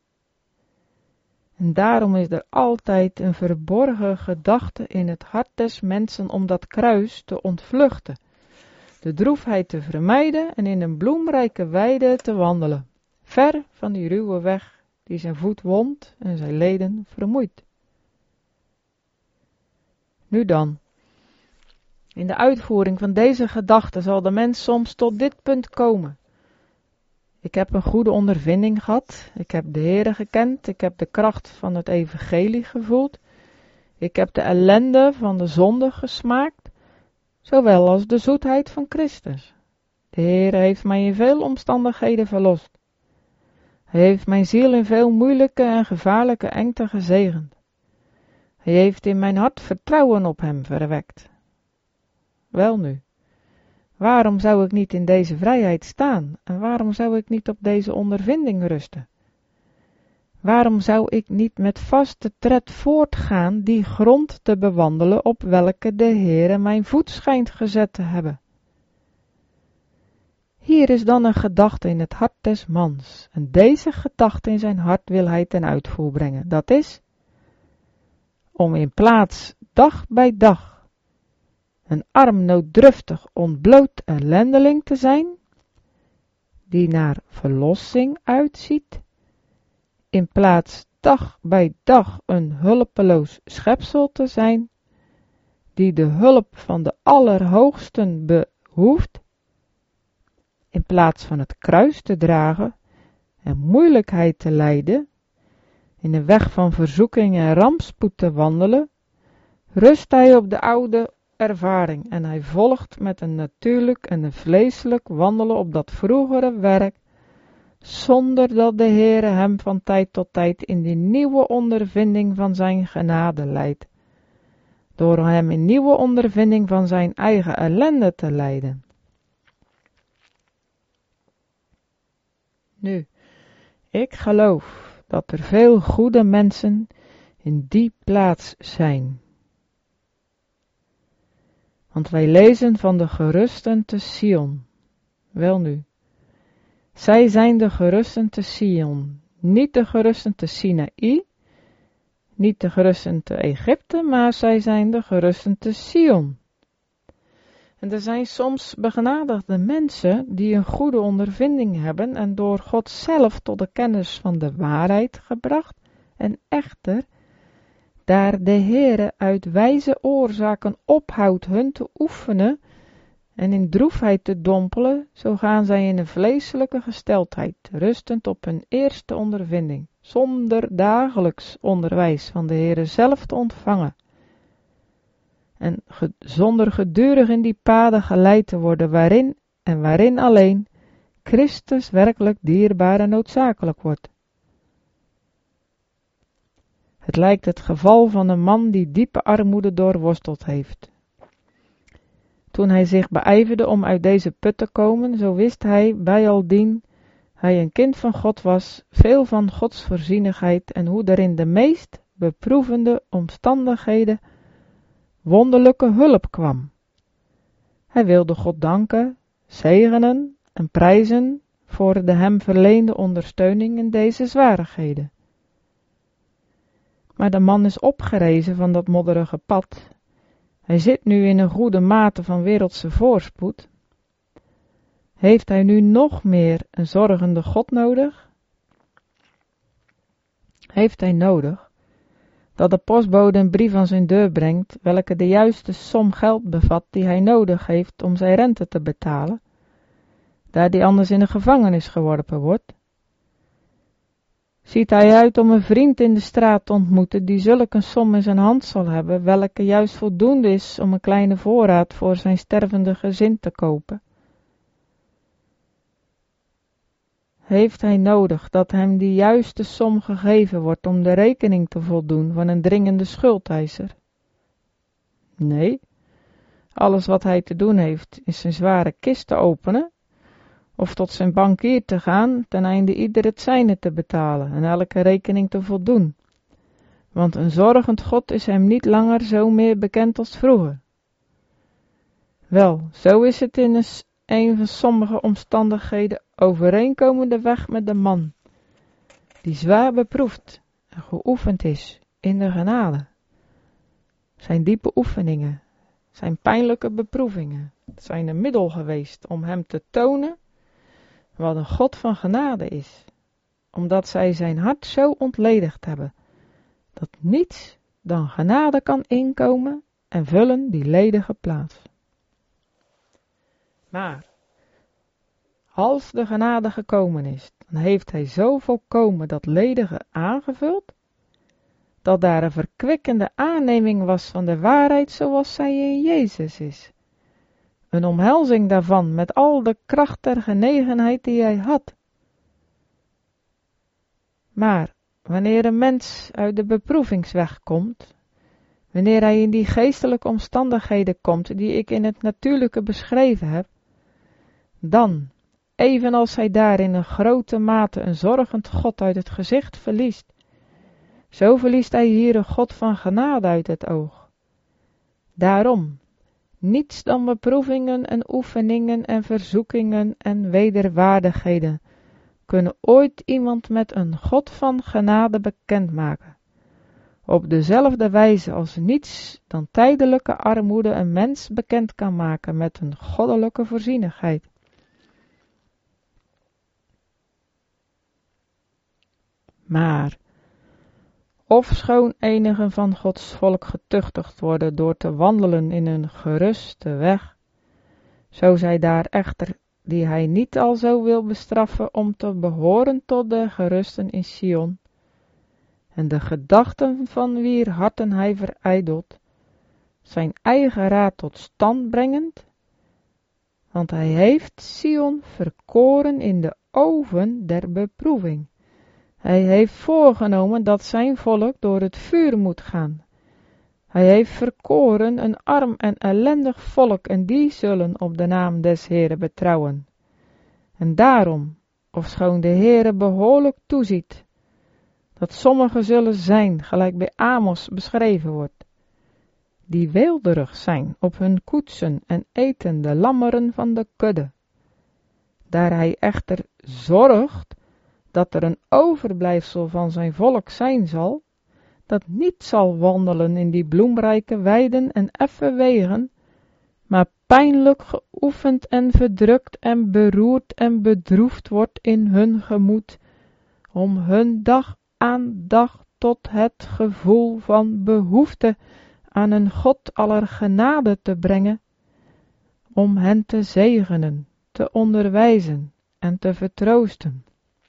Speaker 1: En daarom is er altijd een verborgen gedachte in het hart des mensen om dat kruis te ontvluchten, de droefheid te vermijden en in een bloemrijke weide te wandelen, ver van die ruwe weg die zijn voet wondt en zijn leden vermoeit. Nu dan, in de uitvoering van deze gedachte zal de mens soms tot dit punt komen. Ik heb een goede ondervinding gehad, ik heb de Heere gekend, ik heb de kracht van het evangelie gevoeld, ik heb de ellende van de zonde gesmaakt, zowel als de zoetheid van Christus. De Heere heeft mij in veel omstandigheden verlost. Hij heeft mijn ziel in veel moeilijke en gevaarlijke engten gezegend. Hij heeft in mijn hart vertrouwen op hem verwekt. Welnu, waarom zou ik niet in deze vrijheid staan en waarom zou ik niet op deze ondervinding rusten? Waarom zou ik niet met vaste tred voortgaan die grond te bewandelen op welke de Heere mijn voet schijnt gezet te hebben? Hier is dan een gedachte in het hart des mans, en deze gedachte in zijn hart wil hij ten uitvoer brengen. Dat is, om in plaats dag bij dag een arm, nooddruftig, ontbloot ellendeling te zijn, die naar verlossing uitziet, in plaats dag bij dag een hulpeloos schepsel te zijn, die de hulp van de Allerhoogsten behoeft, in plaats van het kruis te dragen en moeilijkheid te lijden, in de weg van verzoeking en rampspoed te wandelen, rust hij op de oude ervaring en hij volgt met een natuurlijk en een vleeselijk wandelen op dat vroegere werk, zonder dat de Heere hem van tijd tot tijd in die nieuwe ondervinding van zijn genade leidt, door hem in nieuwe ondervinding van zijn eigen ellende te leiden. Nu, ik geloof dat er veel goede mensen in die plaats zijn. Want wij lezen van de gerusten te Sion. Welnu, zij zijn de gerusten te Sion, niet de gerusten te Sinaï, niet de gerusten te Egypte, maar zij zijn de gerusten te Sion. En er zijn soms begenadigde mensen die een goede ondervinding hebben en door God zelf tot de kennis van de waarheid gebracht en echter, daar de Heere uit wijze oorzaken ophoudt hun te oefenen en in droefheid te dompelen, zo gaan zij in een vleeselijke gesteldheid, rustend op hun eerste ondervinding, zonder dagelijks onderwijs van de Heere zelf te ontvangen. En zonder gedurig in die paden geleid te worden waarin alleen Christus werkelijk dierbaar en noodzakelijk wordt. Het lijkt het geval van een man die diepe armoede doorworsteld heeft. Toen hij zich beijverde om uit deze put te komen, zo wist hij bijaldien hij een kind van God was, veel van Gods voorzienigheid en hoe er in de meest beproevende omstandigheden wonderlijke hulp kwam. Hij wilde God danken, zegenen en prijzen voor de hem verleende ondersteuning in deze zwarigheden. Maar de man is opgerezen van dat modderige pad. Hij zit nu in een goede mate van wereldse voorspoed. Heeft hij nu nog meer een zorgende God nodig? Heeft hij nodig dat de postbode een brief aan zijn deur brengt, welke de juiste som geld bevat die hij nodig heeft om zijn rente te betalen, daar hij anders in de gevangenis geworpen wordt? Ziet hij uit om een vriend in de straat te ontmoeten die zulke een som in zijn hand zal hebben, welke juist voldoende is om een kleine voorraad voor zijn stervende gezin te kopen? Heeft hij nodig dat hem die juiste som gegeven wordt om de rekening te voldoen van een dringende schuldeiser? Nee, alles wat hij te doen heeft is zijn zware kist te openen of tot zijn bankier te gaan ten einde ieder het zijne te betalen en elke rekening te voldoen. Want een zorgend God is hem niet langer zo meer bekend als vroeger. Wel, zo is het in een van sommige omstandigheden overeenkomende weg met de man, die zwaar beproefd en geoefend is in de genade. Zijn diepe oefeningen, zijn pijnlijke beproevingen, zijn een middel geweest om hem te tonen wat een God van genade is, omdat zij zijn hart zo ontledigd hebben, dat niets dan genade kan inkomen en vullen die ledige plaats. Maar als de genade gekomen is, dan heeft hij zo volkomen dat ledige aangevuld, dat daar een verkwikkende aanneming was van de waarheid zoals zij in Jezus is. Een omhelzing daarvan met al de kracht der genegenheid die hij had. Maar wanneer een mens uit de beproevingsweg komt, wanneer hij in die geestelijke omstandigheden komt die ik in het natuurlijke beschreven heb, dan, evenals hij daar in een grote mate een zorgend God uit het gezicht verliest, zo verliest hij hier een God van genade uit het oog. Daarom, niets dan beproevingen en oefeningen en verzoekingen en wederwaardigheden kunnen ooit iemand met een God van genade bekendmaken. Op dezelfde wijze als niets dan tijdelijke armoede een mens bekend kan maken met een goddelijke voorzienigheid. Maar, ofschoon enigen van Gods volk getuchtigd worden door te wandelen in een geruste weg, zo zij daar echter, die hij niet al zo wil bestraffen om te behoren tot de gerusten in Sion, en de gedachten van wier harten hij verijdelt, zijn eigen raad tot stand brengend, want hij heeft Sion verkoren in de oven der beproeving. Hij heeft voorgenomen dat zijn volk door het vuur moet gaan. Hij heeft verkoren een arm en ellendig volk en die zullen op de naam des Heeren betrouwen. En daarom, ofschoon de Heere behoorlijk toeziet, dat sommigen zullen zijn, gelijk bij Amos beschreven wordt, die weelderig zijn op hun koetsen en eten de lammeren van de kudde. Daar hij echter zorgt dat er een overblijfsel van zijn volk zijn zal, dat niet zal wandelen in die bloemrijke weiden en effen wegen, maar pijnlijk geoefend en verdrukt en beroerd en bedroefd wordt in hun gemoed, om hun dag aan dag tot het gevoel van behoefte aan een God aller genade te brengen, om hen te zegenen, te onderwijzen en te vertroosten.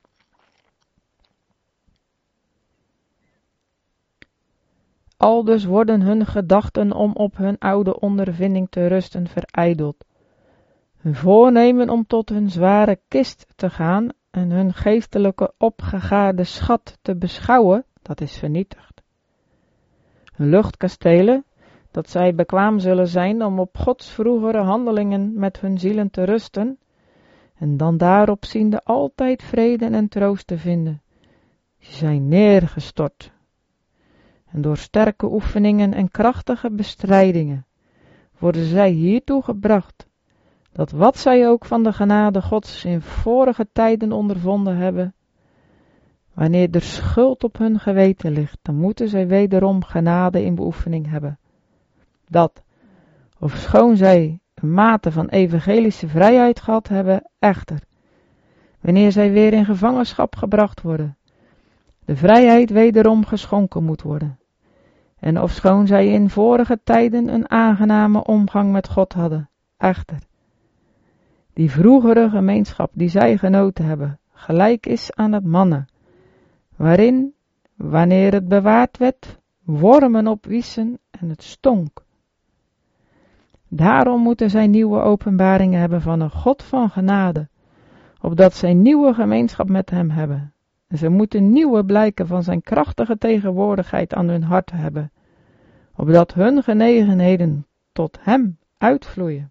Speaker 1: Aldus worden hun gedachten om op hun oude ondervinding te rusten verijdeld. Hun voornemen om tot hun zware kist te gaan en hun geestelijke opgegaarde schat te beschouwen, dat is vernietigd. Hun luchtkastelen, dat zij bekwaam zullen zijn om op Gods vroegere handelingen met hun zielen te rusten, en dan daarop ziende altijd vrede en troost te vinden. Ze zijn neergestort. En door sterke oefeningen en krachtige bestrijdingen worden zij hiertoe gebracht, dat wat zij ook van de genade Gods in vorige tijden ondervonden hebben, wanneer er schuld op hun geweten ligt, dan moeten zij wederom genade in beoefening hebben. Dat, ofschoon zij een mate van evangelische vrijheid gehad hebben, echter, wanneer zij weer in gevangenschap gebracht worden, de vrijheid wederom geschonken moet worden. En ofschoon zij in vorige tijden een aangename omgang met God hadden, echter, die vroegere gemeenschap die zij genoten hebben, gelijk is aan het manna, waarin, wanneer het bewaard werd, wormen opwiesen en het stonk. Daarom moeten zij nieuwe openbaringen hebben van een God van genade, opdat zij nieuwe gemeenschap met hem hebben. En ze moeten nieuwe blijken van zijn krachtige tegenwoordigheid aan hun hart hebben, opdat hun genegenheden tot hem uitvloeien.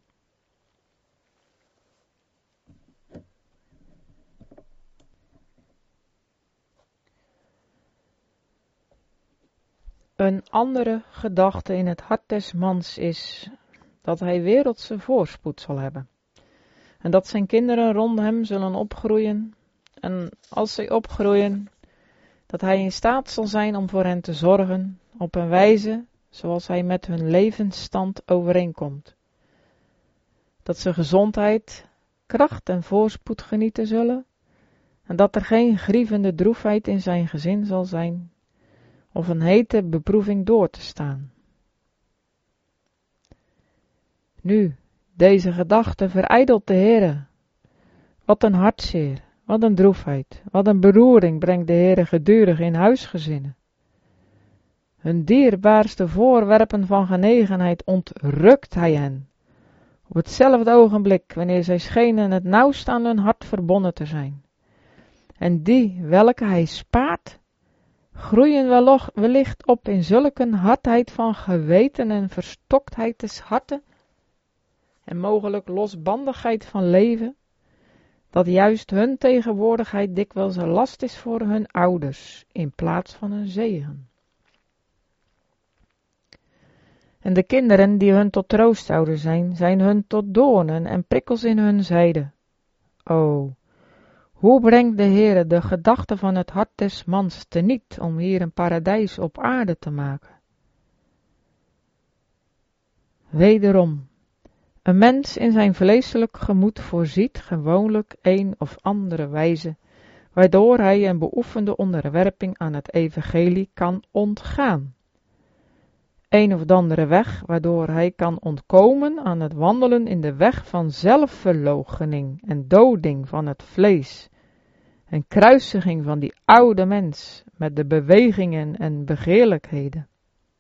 Speaker 1: Een andere gedachte in het hart des mans is dat hij wereldse voorspoed zal hebben. En dat zijn kinderen rond hem zullen opgroeien. En als zij opgroeien, dat hij in staat zal zijn om voor hen te zorgen op een wijze zoals hij met hun levensstand overeenkomt. Dat ze gezondheid, kracht en voorspoed genieten zullen. En dat er geen grievende droefheid in zijn gezin zal zijn, of een hete beproeving door te staan. Nu, deze gedachte verijdelt de Heere. Wat een hartzeer, wat een droefheid, wat een beroering brengt de Heere gedurig in huisgezinnen. Hun dierbaarste voorwerpen van genegenheid ontrukt hij hen, op hetzelfde ogenblik wanneer zij schenen het nauwst aan hun hart verbonden te zijn. En die, welke hij spaart, groeien wellicht op in zulke hardheid van geweten en verstoktheid des harten, en mogelijk losbandigheid van leven, dat juist hun tegenwoordigheid dikwijls een last is voor hun ouders, in plaats van een zegen. En de kinderen die hun tot troost zouden zijn, zijn hun tot doornen en prikkels in hun zijde. O, hoe brengt de Heere de gedachte van het hart des mans teniet om hier een paradijs op aarde te maken? Wederom, een mens in zijn vleeselijk gemoed voorziet gewoonlijk een of andere wijze, waardoor hij een beoefende onderwerping aan het evangelie kan ontgaan. Een of andere weg, waardoor hij kan ontkomen aan het wandelen in de weg van zelfverloochening en doding van het vlees, en kruisiging van die oude mens met de bewegingen en begeerlijkheden.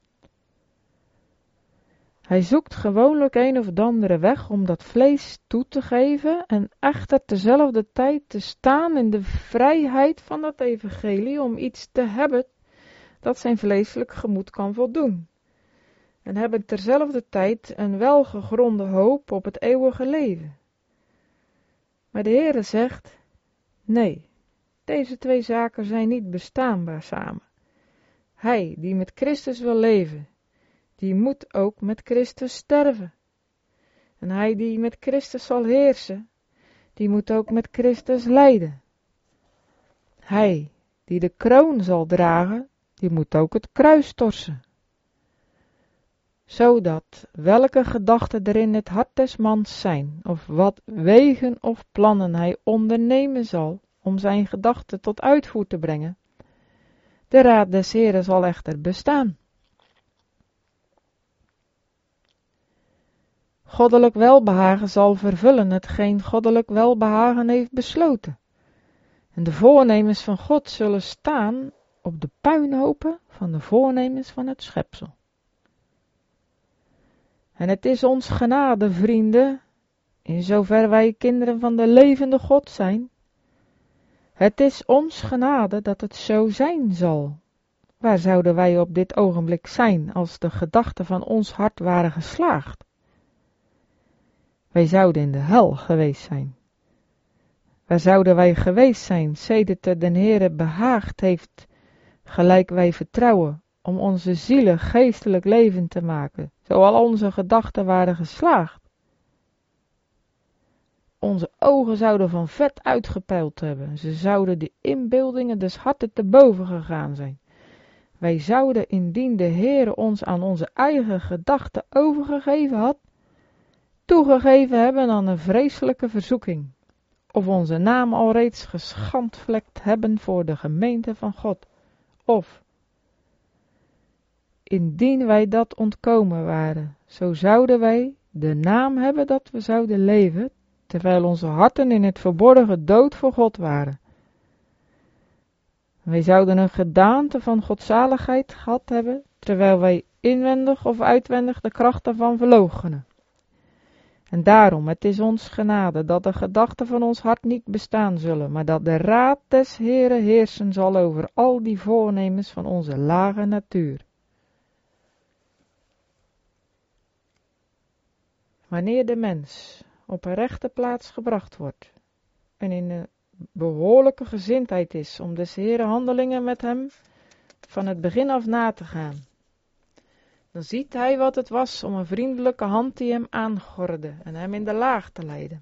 Speaker 1: Hij zoekt gewoonlijk een of andere weg om dat vlees toe te geven en echter terzelfde tijd te staan in de vrijheid van het evangelie om iets te hebben dat zijn vleeselijk gemoed kan voldoen. En hebben terzelfde tijd een welgegronde hoop op het eeuwige leven. Maar de Heere zegt, nee, deze twee zaken zijn niet bestaanbaar samen. Hij die met Christus wil leven, die moet ook met Christus sterven. En hij die met Christus zal heersen, die moet ook met Christus lijden. Hij die de kroon zal dragen, die moet ook het kruis torsen. Zodat welke gedachten er in het hart des mans zijn, of wat wegen of plannen hij ondernemen zal om zijn gedachten tot uitvoer te brengen, de raad des Heeren zal echter bestaan. Goddelijk welbehagen zal vervullen hetgeen goddelijk welbehagen heeft besloten. En de voornemens van God zullen staan op de puinhopen van de voornemens van het schepsel. En het is ons genade, vrienden, in zover wij kinderen van de levende God zijn. Het is ons genade dat het zo zijn zal. Waar zouden wij op dit ogenblik zijn als de gedachten van ons hart waren geslaagd? Wij zouden in de hel geweest zijn. Waar zouden wij geweest zijn, sedert het den Heere behaagd heeft, gelijk wij vertrouwen, om onze zielen geestelijk leven te maken, zo al onze gedachten waren geslaagd? Onze ogen zouden van vet uitgepeild hebben, ze zouden de inbeeldingen des harten te boven gegaan zijn. Wij zouden, indien de Heere ons aan onze eigen gedachten overgegeven had, toegegeven hebben aan een vreselijke verzoeking, of onze naam alreeds geschandvlekt hebben voor de gemeente van God, of, indien wij dat ontkomen waren, zo zouden wij de naam hebben dat we zouden leven, terwijl onze harten in het verborgen dood voor God waren. Wij zouden een gedaante van godzaligheid gehad hebben, terwijl wij inwendig of uitwendig de kracht daarvan verloochenen. En daarom, het is ons genade, dat de gedachten van ons hart niet bestaan zullen, maar dat de raad des Heeren heersen zal over al die voornemens van onze lage natuur. Wanneer de mens op een rechte plaats gebracht wordt en in een behoorlijke gezindheid is om des Heeren handelingen met hem van het begin af na te gaan, dan ziet hij wat het was om een vriendelijke hand die hem aangorde en hem in de laag te leiden.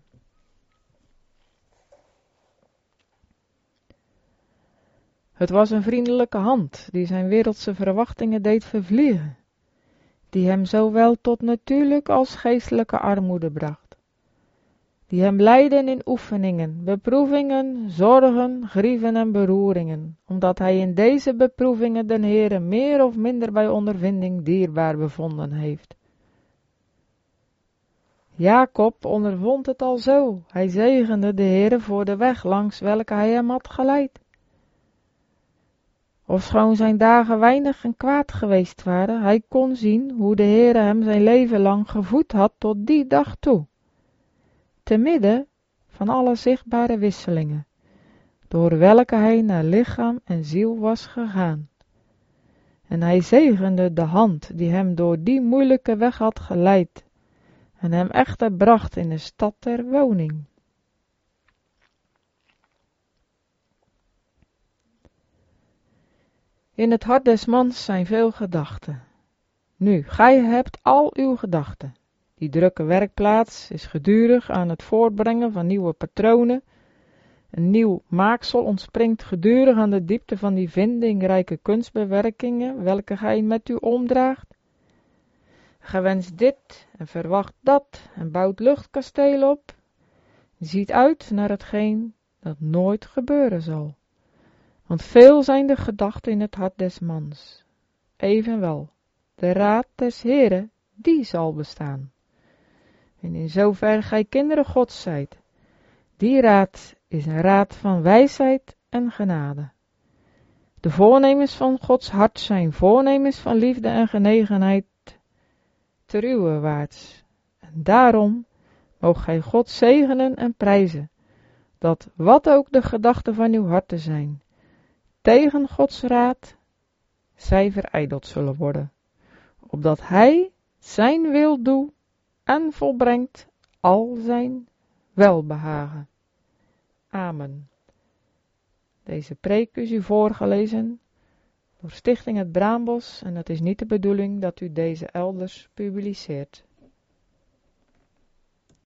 Speaker 1: Het was een vriendelijke hand die zijn wereldse verwachtingen deed vervliegen, die hem zowel tot natuurlijk als geestelijke armoede bracht, die hem leidden in oefeningen, beproevingen, zorgen, grieven en beroeringen, omdat hij in deze beproevingen den Heere meer of minder bij ondervinding dierbaar bevonden heeft. Jacob ondervond het al zo, hij zegende de Heere voor de weg langs welke hij hem had geleid. Ofschoon zijn dagen weinig en kwaad geweest waren, hij kon zien hoe de Heere hem zijn leven lang gevoed had tot die dag toe, te midden van alle zichtbare wisselingen, door welke hij naar lichaam en ziel was gegaan. En hij zegende de hand die hem door die moeilijke weg had geleid, en hem echter bracht in de stad der woning. In het hart des mans zijn veel gedachten. Nu, gij hebt al uw gedachten. Die drukke werkplaats is gedurig aan het voortbrengen van nieuwe patronen. Een nieuw maaksel ontspringt gedurig aan de diepte van die vindingrijke kunstbewerkingen, welke gij met u omdraagt. Gij wenst dit en verwacht dat en bouwt luchtkastelen op. Ziet uit naar hetgeen dat nooit gebeuren zal. Want veel zijn de gedachten in het hart des mans. Evenwel, de raad des Heeren, die zal bestaan. En in zover gij kinderen Gods zijt, die raad is een raad van wijsheid en genade. De voornemens van Gods hart zijn voornemens van liefde en genegenheid ter uwerwaarts. En daarom moogt gij God zegenen en prijzen, dat wat ook de gedachten van uw harten zijn, tegen Gods raad, zij verijdeld zullen worden, opdat hij zijn wil doet en volbrengt al zijn welbehagen. Amen. Deze preek is u voorgelezen door Stichting Het Braambos en het is niet de bedoeling dat u deze elders publiceert.